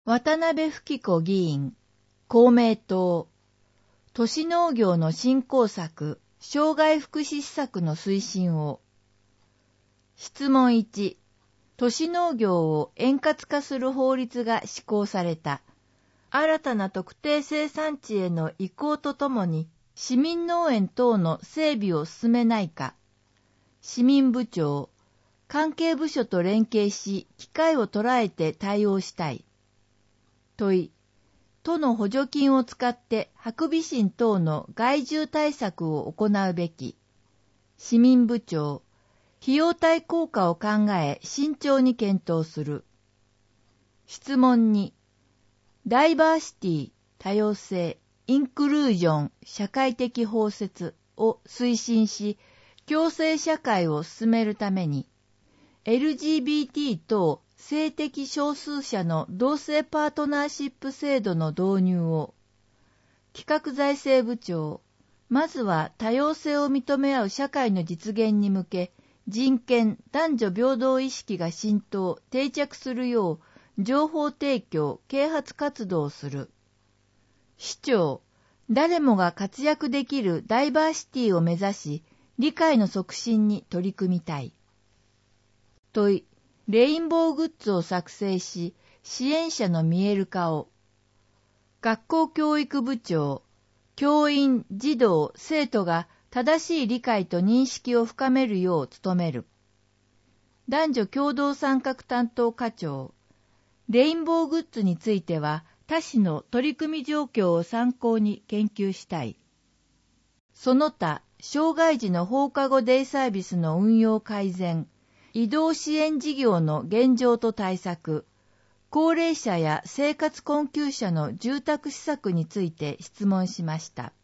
渡辺富貴子議員、公明党、都市農業の振興策、障害福祉施策の推進を。質問1、都市農業を円滑化する法律が施行された。新たな特定生産地への移行とともに、市民農園等の整備を進めないか。市民部長、関係部署と連携し、機会を捉えて対応したい。問い、都の補助金を使ってハクビシン等の害獣対策を行うべき。市民部長、費用対効果を考え慎重に検討する。質問2、ダイバーシティ、多様性、インクルージョン、社会的包摂を推進し、共生社会を進めるために、LGBT 等性的少数者の同性パートナーシップ制度の導入を。企画財政部長、まずは多様性を認め合う社会の実現に向け、人権、男女平等意識が浸透、定着するよう、情報提供、啓発活動をする。市長、誰もが活躍できるダイバーシティを目指し、理解の促進に取り組みたい。問い、レインボーグッズを作成し、支援者の見える化を。学校教育部長、教員、児童、生徒が正しい理解と認識を深めるよう努める。男女共同参画担当課長、レインボーグッズについては他市の取り組み状況を参考に研究したい。その他、障害児の放課後デイサービスの運用改善、移動支援事業の現状と対策、高齢者や生活困窮者の住宅施策について質問しました。